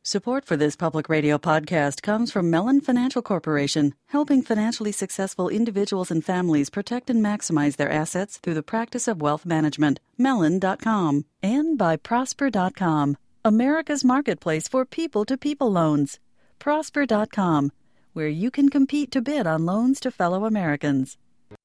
Support for this public radio podcast comes from Mellon Financial Corporation, helping financially successful individuals and families protect and maximize their assets through the practice of wealth management. Mellon.com. And by Prosper.com, America's marketplace for people-to-people loans. Prosper.com, where you can compete to bid on loans to fellow Americans.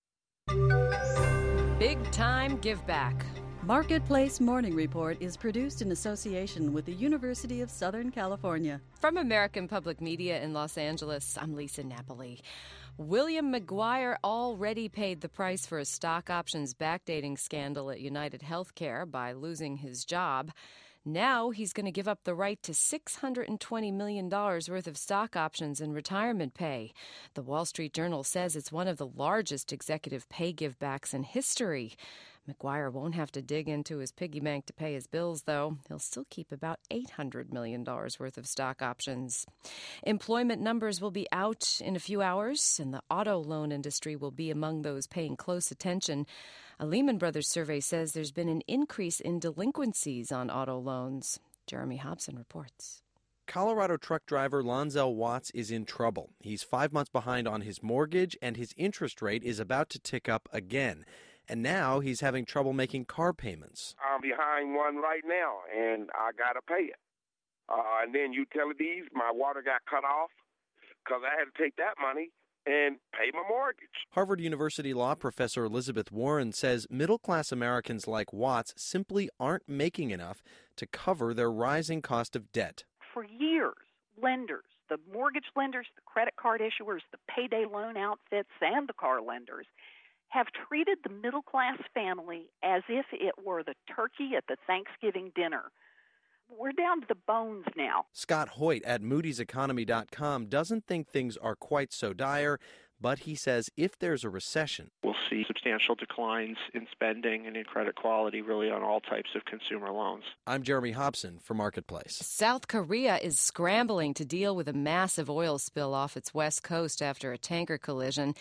Big time give back. Marketplace Morning Report is produced in association with the University of Southern California. From American Public Media in Los Angeles, I'm Lisa Napoli. William McGuire already paid the price for a stock options backdating scandal at United Healthcare by losing his job. Now he's going to give up the right to $620 million worth of stock options and retirement pay. The Wall Street Journal says it's one of the largest executive pay givebacks in history. McGuire won't have to dig into his piggy bank to pay his bills, though. He'll still keep about $800 million worth of stock options. Employment numbers will be out in a few hours, and the auto loan industry will be among those paying close attention. A Lehman Brothers survey says there's been an increase in delinquencies on auto loans. Jeremy Hobson reports. Colorado truck driver Lonzel Watts is in trouble. He's 5 months behind on his mortgage, and his interest rate is about to tick up again. And now he's having trouble making car payments. I'm behind one right now, and I got to pay it. And then utilities, my water got cut off because I had to take that money and pay my mortgage. Harvard University law professor Elizabeth Warren says middle-class Americans like Watts simply aren't making enough to cover their rising cost of debt. For years, lenders, the mortgage lenders, the credit card issuers, the payday loan outfits, and the car lenders have treated the middle-class family as if it were the turkey at the Thanksgiving dinner. We're down to the bones now. Scott Hoyt at moody'seconomy.com doesn't think things are quite so dire, but he says if there's a recession, we'll see substantial declines in spending and in credit quality really on all types of consumer loans. I'm Jeremy Hobson for Marketplace. South Korea is scrambling to deal with a massive oil spill off its west coast after a tanker collision.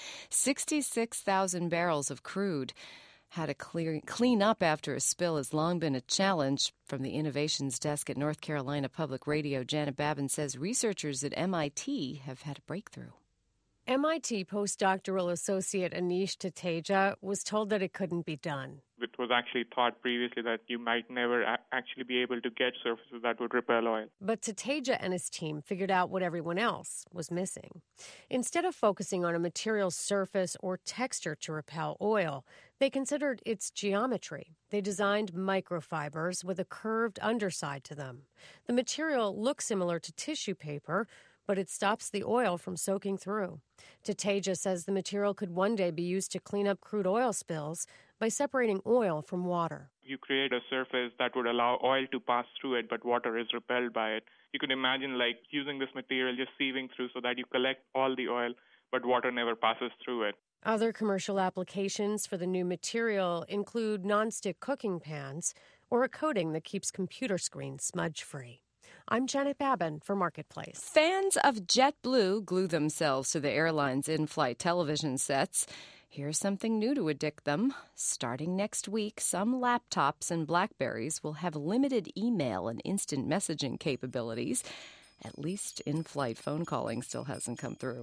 66,000 barrels of crude. How to clean up after a spill has long been a challenge. From the Innovations Desk at North Carolina Public Radio, Janet Babin says researchers at MIT have had a breakthrough. MIT postdoctoral associate Anish Tateja was told that it couldn't be done. It was actually thought previously that you might never actually be able to get surfaces that would repel oil. But Tateja and his team figured out what everyone else was missing. Instead of focusing on a material's surface or texture to repel oil, they considered its geometry. They designed microfibers with a curved underside to them. The material looks similar to tissue paper, but it stops the oil from soaking through. Tateja says the material could one day be used to clean up crude oil spills by separating oil from water. You create a surface that would allow oil to pass through it, but water is repelled by it. You could imagine using this material just sieving through so that you collect all the oil, but water never passes through it. Other commercial applications for the new material include nonstick cooking pans or a coating that keeps computer screens smudge-free. I'm Janet Babin for Marketplace. Fans of JetBlue glue themselves to the airline's in-flight television sets. Here's something new to addict them. Starting next week, some laptops and BlackBerries will have limited email and instant messaging capabilities. At least in-flight phone calling still hasn't come through.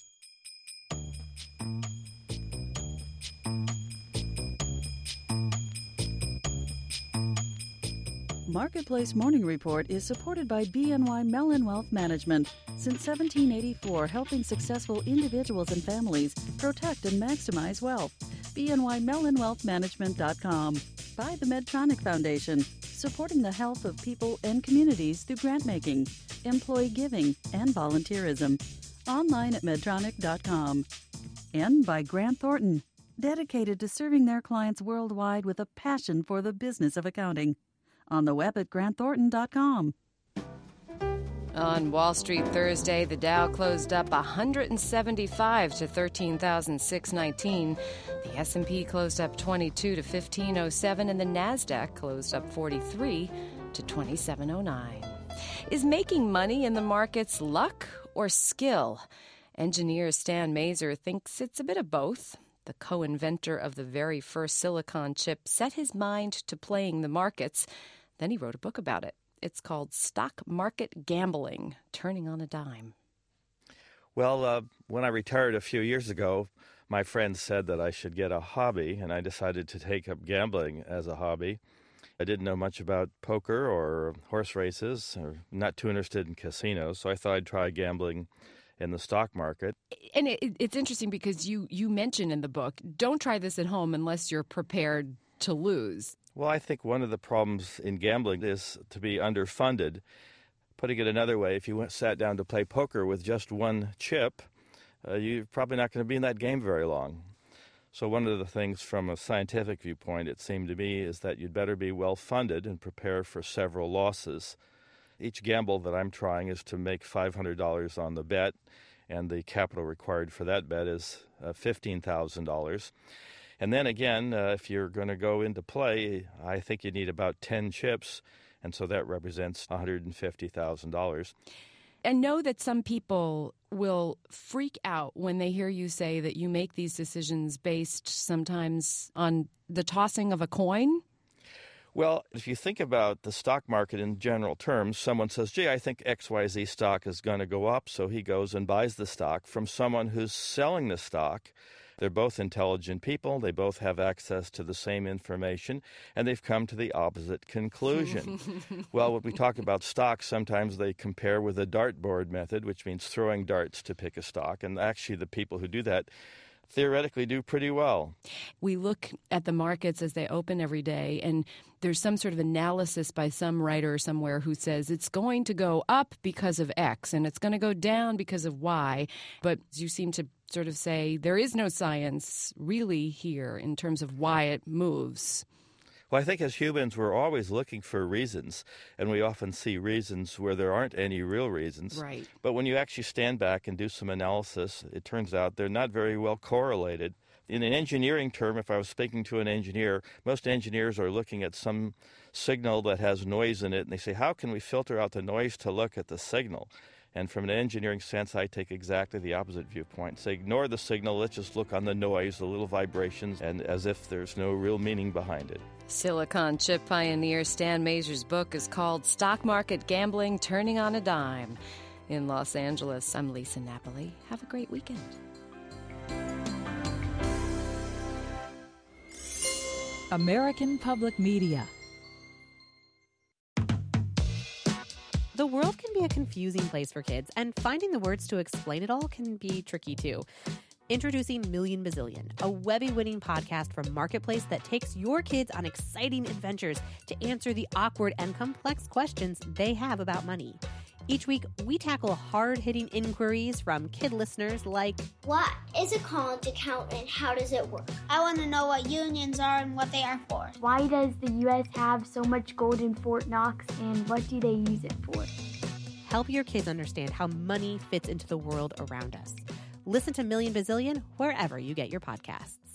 Marketplace Morning Report is supported by BNY Mellon Wealth Management. Since 1784, helping successful individuals and families protect and maximize wealth. BNYMellonWealthManagement.com. By the Medtronic Foundation, supporting the health of people and communities through grant-making, employee giving, and volunteerism. Online at Medtronic.com. And by Grant Thornton, dedicated to serving their clients worldwide with a passion for the business of accounting. On the web at GrantThornton.com. On Wall Street Thursday, the Dow closed up 175 to 13,619. The S&P closed up 22 to 1507, and the Nasdaq closed up 43 to 2709. Is making money in the markets luck or skill? Engineer Stan Mazer thinks it's a bit of both. The co-inventor of the very first silicon chip set his mind to playing the markets. Then he wrote a book about it. It's called Stock Market Gambling, Turning on a Dime. Well, when I retired a few years ago, my friends said that I should get a hobby, and I decided to take up gambling as a hobby. I didn't know much about poker or horse races, or not too interested in casinos, so I thought I'd try gambling in the stock market. And it's interesting because you mention in the book, don't try this at home unless you're prepared to lose. Well, I think one of the problems in gambling is to be underfunded. Putting it another way, if you sat down to play poker with just one chip, you're probably not going to be in that game very long. So one of the things from a scientific viewpoint, it seemed to me, is that you'd better be well-funded and prepare for several losses. Each gamble that I'm trying is to make $500 on the bet, and the capital required for that bet is $15,000. And then again, if you're going to go into play, I think you need about 10 chips, and so that represents $150,000. And know that some people will freak out when they hear you say that you make these decisions based sometimes on the tossing of a coin. Well, if you think about the stock market in general terms, someone says, gee, I think XYZ stock is going to go up, so he goes and buys the stock from someone who's selling the stock. They're both intelligent people. They both have access to the same information, and they've come to the opposite conclusion. Well, when we talk about stocks, sometimes they compare with the dartboard method, which means throwing darts to pick a stock, and actually the people who do that theoretically do pretty well. We look at the markets as they open every day, and there's some sort of analysis by some writer somewhere who says it's going to go up because of X and it's going to go down because of Y. But you seem to sort of say there is no science really here in terms of why it moves. Well, I think as humans, we're always looking for reasons, and we often see reasons where there aren't any real reasons. Right. But when you actually stand back and do some analysis, it turns out they're not very well correlated. In an engineering term, if I was speaking to an engineer, most engineers are looking at some signal that has noise in it, and they say, how can we filter out the noise to look at the signal? And from an engineering sense, I take exactly the opposite viewpoint. Say, ignore the signal, let's just look on the noise, the little vibrations, and as if there's no real meaning behind it. Silicon chip pioneer Stan Mazur's book is called Stock Market Gambling, Turning on a Dime. In Los Angeles, I'm Lisa Napoli. Have a great weekend. American Public Media. The world can be a confusing place for kids, and finding the words to explain it all can be tricky too. Introducing Million Bazillion, a Webby-winning podcast from Marketplace that takes your kids on exciting adventures to answer the awkward and complex questions they have about money. Each week, we tackle hard-hitting inquiries from kid listeners like, what is a college account and how does it work? I want to know what unions are and what they are for. Why does the U.S. have so much gold in Fort Knox, and what do they use it for? Help your kids understand how money fits into the world around us. Listen to Million Bazillion wherever you get your podcasts.